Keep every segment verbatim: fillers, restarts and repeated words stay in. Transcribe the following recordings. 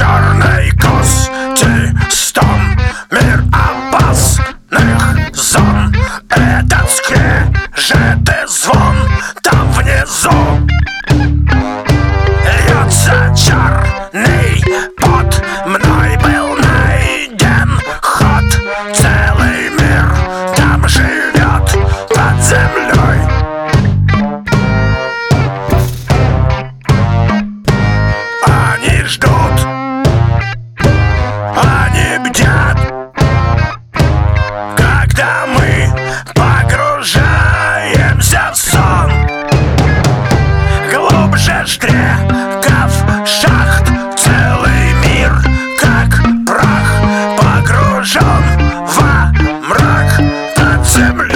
черной кости стон, мир опасных зон. Этот скрежет и звон там внизу. Льется черный пот, мной был найден ход. Целый мир там живет под землей. Они ждут, они бдят, когда мы погружаемся в сон. Глубже штреков шахт, целый мир, как прах, погружен во мрак под землей.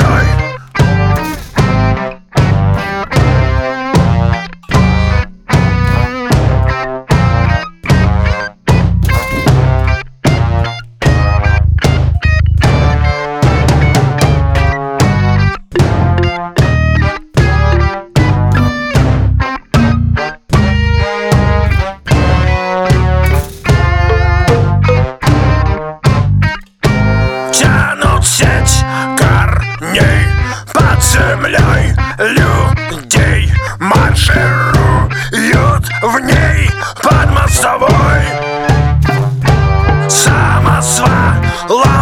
Тянут сеть корней под землей людей, маршируют в ней под мостовой. Самосвал